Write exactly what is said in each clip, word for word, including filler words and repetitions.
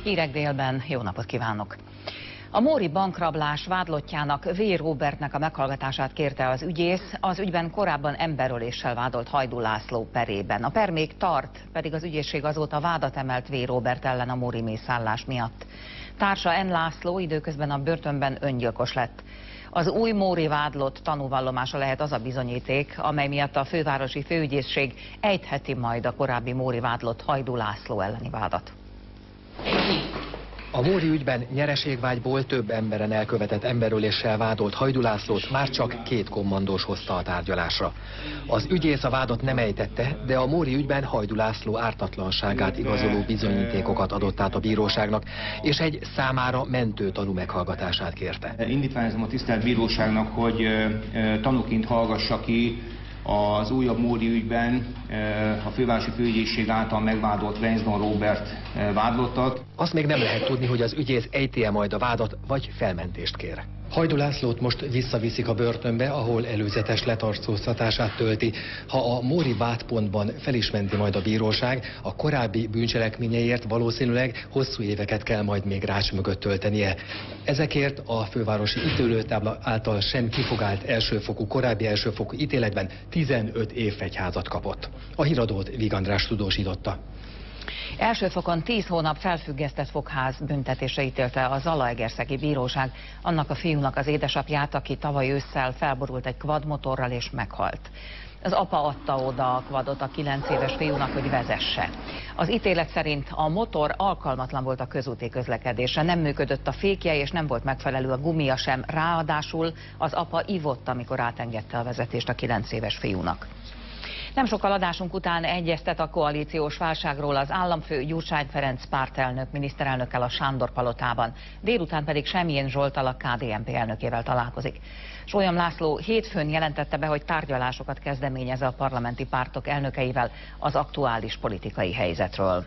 Hírek délben, jó napot kívánok! A móri bankrablás vádlottjának, V. Róbertnek a meghallgatását kérte az ügyész, az ügyben korábban emberöléssel vádolt Hajdú László perében. A per még tart, pedig az ügyészség azóta vádat emelt V. Róbert ellen a móri mészállás miatt. Társa N. László időközben a börtönben öngyilkos lett. Az új móri vádlott tanúvallomása lehet az a bizonyíték, amely miatt a fővárosi főügyészség ejtheti majd a korábbi móri vádlott Hajdú László elleni vádat. A móri ügyben nyereségvágyból több emberen elkövetett emberöléssel vádolt Hajdú Lászlót már csak két kommandós hozta a tárgyalásra. Az ügyész a vádat nem ejtette, de a móri ügyben Hajdú László ártatlanságát igazoló bizonyítékokat adott át a bíróságnak, és egy számára mentő tanú meghallgatását kérte. Indítványozom a tisztelt bíróságnak, hogy tanúként hallgassa ki az újabb móri ügyben a fővárosi főügyészség által megvádolt Wensdon Róbert vádlottat. Azt még nem lehet tudni, hogy az ügyész ejti-e majd a vádat, vagy felmentést kér. Hajdú Lászlót most visszaviszik a börtönbe, ahol előzetes letartóztatását tölti. Ha a móri vádpontban felismenti majd a bíróság, a korábbi bűncselekményeiért valószínűleg hosszú éveket kell majd még rács mögött töltenie. Ezekért a fővárosi ítélőtábla által sem kifogált elsőfokú, korábbi elsőfokú ítéletben tizenöt évfegyházat kapott. A híradót Víg András tudósította. Első fokon tíz hónap felfüggesztett fogház büntetésre ítélte a Zalaegerszegi Bíróság annak a fiúnak az édesapját, aki tavaly ősszel felborult egy quadmotorral és meghalt. Az apa adta oda a quadot a kilenc éves fiúnak, hogy vezesse. Az ítélet szerint a motor alkalmatlan volt a közúti közlekedésre, nem működött a fékje és nem volt megfelelő a gumia sem, ráadásul az apa ivott, amikor átengedte a vezetést a kilenc éves fiúnak. Nem sokkal adásunk után egyeztet a koalíciós válságról az államfő Gyurcsány Ferenc pártelnök miniszterelnökkel a Sándor palotában, délután pedig Semjén Zsolttal, a K D N P elnökével találkozik. Sólyom László hétfőn jelentette be, hogy tárgyalásokat kezdeményez a parlamenti pártok elnökeivel az aktuális politikai helyzetről.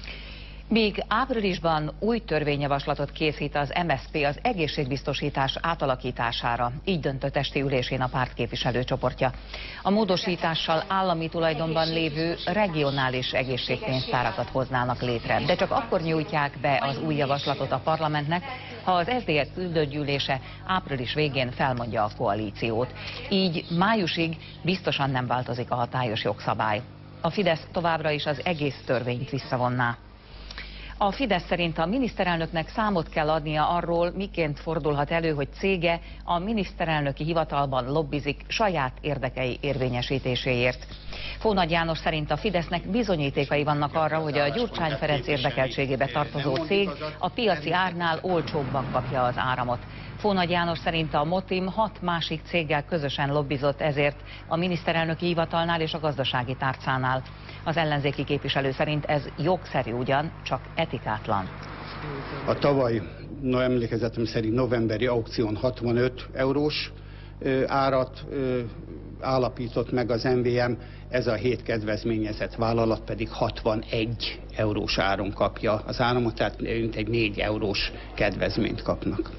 Míg áprilisban új törvényjavaslatot készít az M S Z P az egészségbiztosítás átalakítására, így döntött esti ülésén a párt képviselőcsoportja. A módosítással állami tulajdonban lévő regionális egészségpénztárakat hoznának létre, de csak akkor nyújtják be az új javaslatot a parlamentnek, ha az S Z D S küldőgyűlése április végén felmondja a koalíciót. Így májusig biztosan nem változik a hatályos jogszabály. A Fidesz továbbra is az egész törvényt visszavonná. A Fidesz szerint a miniszterelnöknek számot kell adnia arról, miként fordulhat elő, hogy cége a miniszterelnöki hivatalban lobbizik saját érdekei érvényesítéséért. Fónagy János szerint a Fidesznek bizonyítékai vannak arra, hogy a Gyurcsány Ferenc érdekeltségébe tartozó cég a piaci árnál olcsóbban kapja az áramot. Fónagy János szerint a Motim hat másik céggel közösen lobbizott ezért a miniszterelnöki hivatalnál és a gazdasági tárcánál. Az ellenzéki képviselő szerint ez jogszerű ugyan, csak etikátlan. A tavaly, no, emlékezetem szerint novemberi aukción hatvanöt eurós ö, árat ö, állapított meg az M V M, ez a hét kedvezményezett vállalat pedig hatvanegy eurós áron kapja az áramot, tehát mintegy négy eurós kedvezményt kapnak.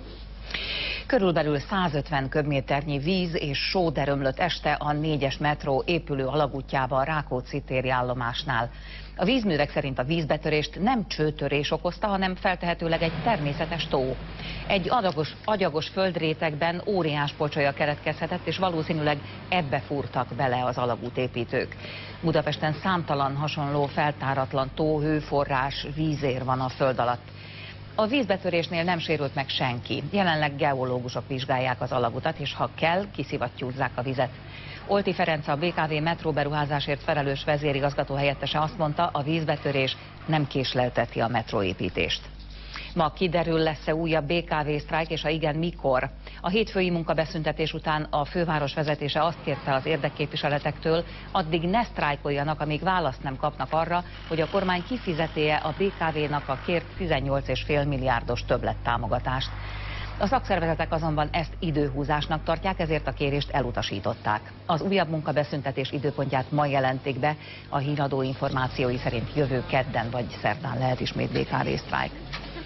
Körülbelül százötven köbméternyi víz és só derömlött este a négyes metró épülő alagútjába a Rákóczi téri állomásnál. A vízművek szerint a vízbetörést nem csőtörés okozta, hanem feltehetőleg egy természetes tó. Egy agyagos, agyagos földrétegben óriás pocsolya keletkezhetett, és valószínűleg ebbe fúrtak bele az alagútépítők. Budapesten számtalan hasonló feltáratlan tó, hőforrás, vízér van a föld alatt. A vízbetörésnél nem sérült meg senki. Jelenleg geológusok vizsgálják az alagutat, és ha kell, kiszivattyúzzák a vizet. Olti Ferenc, a B K V metróberuházásért felelős vezérigazgató helyettese azt mondta, a vízbetörés nem késlelteti a metróépítést. Ma kiderül, lesz-e újabb B K V sztrájk, és ha igen, mikor. A hétfői munkabeszüntetés után a főváros vezetése azt kérte az érdekképviseletektől, addig ne sztrájkoljanak, amíg választ nem kapnak arra, hogy a kormány kifizeti-e a B K V-nak a kért tizennyolc egész öt milliárdos többlettámogatást. A szakszervezetek azonban ezt időhúzásnak tartják, ezért a kérést elutasították. Az újabb munkabeszüntetés időpontját ma jelentik be, a híradó információi szerint jövő kedden vagy szerdán lehet ismét B K V sztrájk.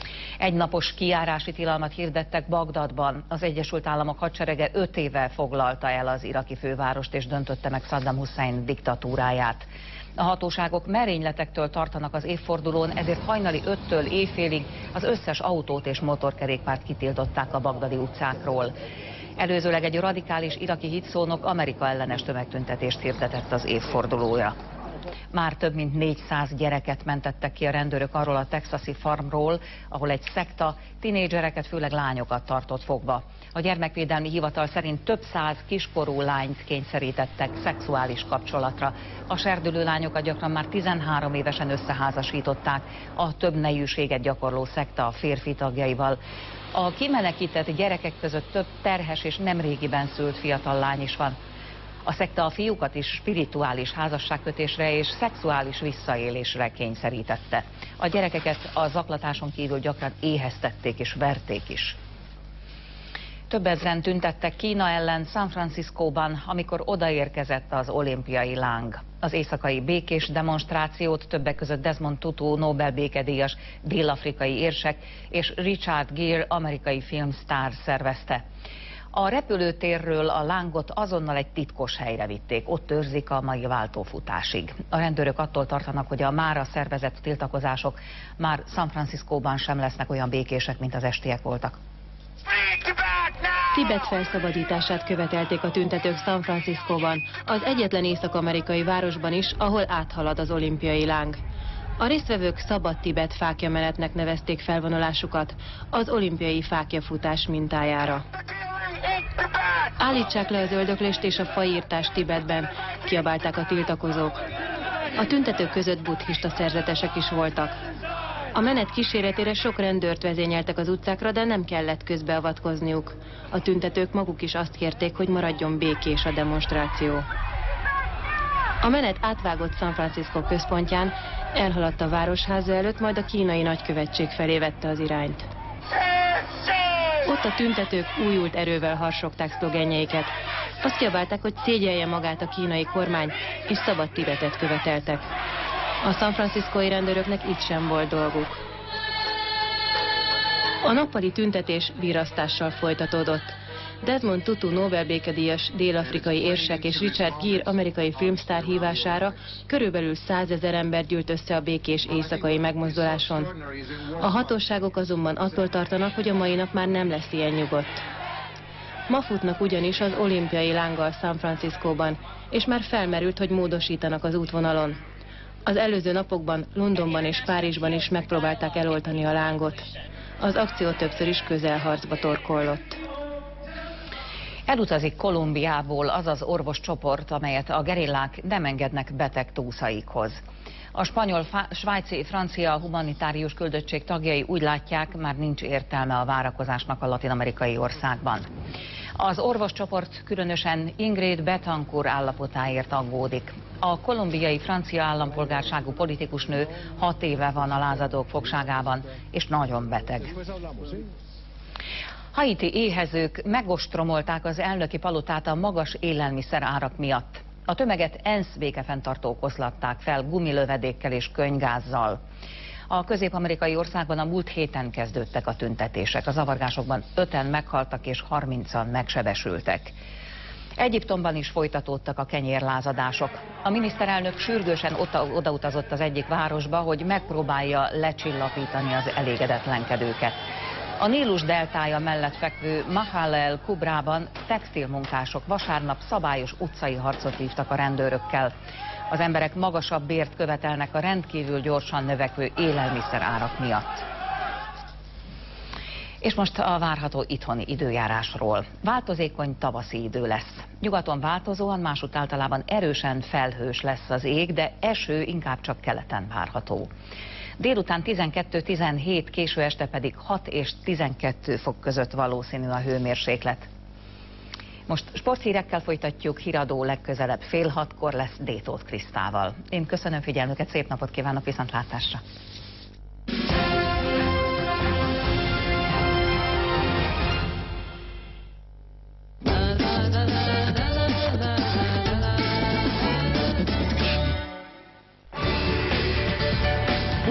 Egynapos kijárási tilalmat hirdettek Bagdadban. Az Egyesült Államok hadserege öt éve foglalta el az iraki fővárost és döntötte meg Saddam Hussein diktatúráját. A hatóságok merényletektől tartanak az évfordulón, ezért hajnali öttől éjfélig az összes autót és motorkerékpárt kitiltották a bagdadi utcákról. Előzőleg egy radikális iraki hitszónok Amerika ellenes tömegtüntetést hirdetett az évfordulója. Már több mint négyszáz gyereket mentettek ki a rendőrök arról a texasi farmról, ahol egy szekta tinédzsereket, főleg lányokat tartott fogva. A gyermekvédelmi hivatal szerint több száz kiskorú lányt kényszerítettek szexuális kapcsolatra. A serdülő lányokat gyakran már tizenhárom évesen összeházasították a több nejűséget gyakorló szekta a férfi tagjaival. A kimenekített gyerekek között több terhes és nemrégiben szült fiatal lány is van. A szekta a fiúkat is spirituális házasságkötésre és szexuális visszaélésre kényszerítette. A gyerekeket a zaklatáson kívül gyakran éheztették és verték is. Több ezren tüntettek Kína ellen San Franciscóban, amikor odaérkezett az olimpiai láng. Az éjszakai békés demonstrációt többek között Desmond Tutu Nobel békedíjas dél-afrikai érsek és Richard Gere amerikai filmsztár szervezte. A repülőtérről a lángot azonnal egy titkos helyre vitték, ott őrzik a mai váltófutásig. A rendőrök attól tartanak, hogy a mára szervezett tiltakozások már San Franciscóban sem lesznek olyan békések, mint az estiek voltak. Tibet felszabadítását követelték a tüntetők San Franciscóban, az egyetlen észak-amerikai városban is, ahol áthalad az olimpiai láng. A résztvevők Szabad Tibet fáklyamenetnek nevezték felvonulásukat, az olimpiai fáklyafutás mintájára. Állítsák le az öldöklést és a fajírtást Tibetben, kiabálták a tiltakozók. A tüntetők között buddhista szerzetesek is voltak. A menet kíséretére sok rendőrt vezényeltek az utcákra, de nem kellett közbeavatkozniuk. A tüntetők maguk is azt kérték, hogy maradjon békés a demonstráció. A menet átvágott San Francisco központján, elhaladt a városháza előtt, majd a kínai nagykövetség felé vette az irányt. Ott a tüntetők újult erővel harsogták szlogenjeiket. Azt kiabálták, hogy szégyelje magát a kínai kormány, és szabad Tibetet követeltek. A San Franciscói rendőröknek itt sem volt dolguk. A nappali tüntetés virrasztással folytatódott. Desmond Tutu Nobel békedíjas dél-afrikai érsek és Richard Gere amerikai filmsztár hívására körülbelül százezer ember gyűlt össze a békés éjszakai megmozduláson. A hatóságok azonban attól tartanak, hogy a mai nap már nem lesz ilyen nyugodt. Ma futnak ugyanis az olimpiai lánggal San Franciscóban, és már felmerült, hogy módosítanak az útvonalon. Az előző napokban Londonban és Párizsban is megpróbálták eloltani a lángot. Az akció többször is közelharcba torkollott. Elutazik Kolumbiából az az orvoscsoport, amelyet a gerillák nem engednek beteg túszaikhoz. A spanyol, svájci, francia humanitárius küldöttség tagjai úgy látják, már nincs értelme a várakozásnak a latin-amerikai országban. Az orvoscsoport különösen Ingrid Betancourt állapotáért aggódik. A kolumbiai francia állampolgárságú politikusnő hat éve van a lázadók fogságában, és nagyon beteg. Haiti éhezők megostromolták az elnöki palotát a magas élelmiszer árak miatt. A tömeget ENSZ békefenntartók oszlatták fel gumilövedékkel és könnygázzal. A közép-amerikai országban a múlt héten kezdődtek a tüntetések. A zavargásokban öten meghaltak és harmincan megsebesültek. Egyiptomban is folytatódtak a kenyérlázadások. A miniszterelnök sürgősen odautazott az egyik városba, hogy megpróbálja lecsillapítani az elégedetlenkedőket. A Nílus deltája mellett fekvő Mahal el Kubrában textilmunkások vasárnap szabályos utcai harcot vívtak a rendőrökkel. Az emberek magasabb bért követelnek a rendkívül gyorsan növekvő élelmiszer árak miatt. És most a várható itthoni időjárásról. Változékony tavaszi idő lesz. Nyugaton változóan, másút általában erősen felhős lesz az ég, de eső inkább csak keleten várható. Délután tizenkettő-tizenhét, késő este pedig hat és tizenkettő fok között valószínű a hőmérséklet. Most sporthírekkel folytatjuk, híradó legközelebb fél hatkor lesz Détóth Krisztával. Én köszönöm figyelmüket, szép napot kívánok, viszontlátásra!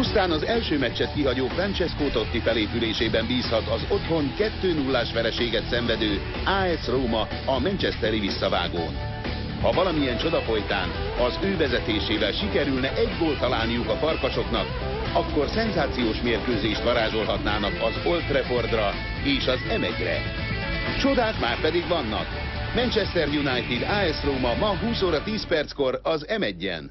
Pusztán az első meccset kihagyó Francesco Totti felépülésében bízhat az otthon kettő nullás vereséget szenvedő á es Róma a manchesteri visszavágón. Ha valamilyen csoda folytán az ő vezetésével sikerülne egy gólt találniuk a farkasoknak, akkor szenzációs mérkőzést varázsolhatnának az Old Traffordra és az em egyre. Csodák már pedig vannak. Manchester United á es Róma ma húsz óra tíz perckor az em egyen.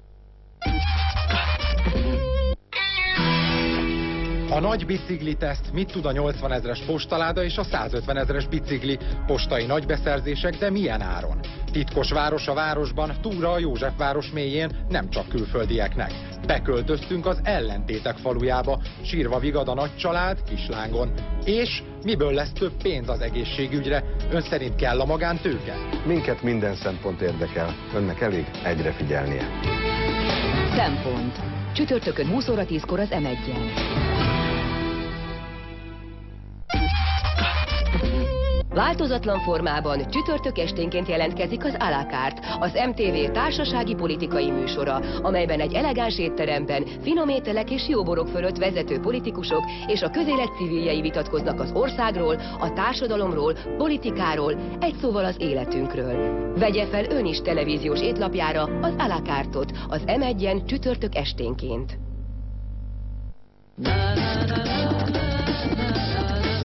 A nagy bicikliteszt, mit tud a nyolcvan ezres postaláda és a százötven ezres bicikli, postai nagybeszerzések, de milyen áron? Titkos város a városban, túra a Józsefváros mélyén, nem csak külföldieknek. Beköltöztünk az ellentétek falujába, sírva vigad a nagy család Kislángon. És miből lesz több pénz az egészségügyre? Ön szerint kell a magántőke? Minket minden szempont érdekel, önnek elég egyre figyelnie. Szempont. Csütörtökön húsz óra tízkor az em egyen. Változatlan formában csütörtök esténként jelentkezik az à la carte, az em té vé társasági politikai műsora, amelyben egy elegáns étteremben finom ételek és jó borok fölött vezető politikusok és a közélet civiljei vitatkoznak az országról, a társadalomról, politikáról, egy szóval az életünkről. Vegye fel ön is televíziós étlapjára az à la carte-ot az em egyen csütörtök esténként.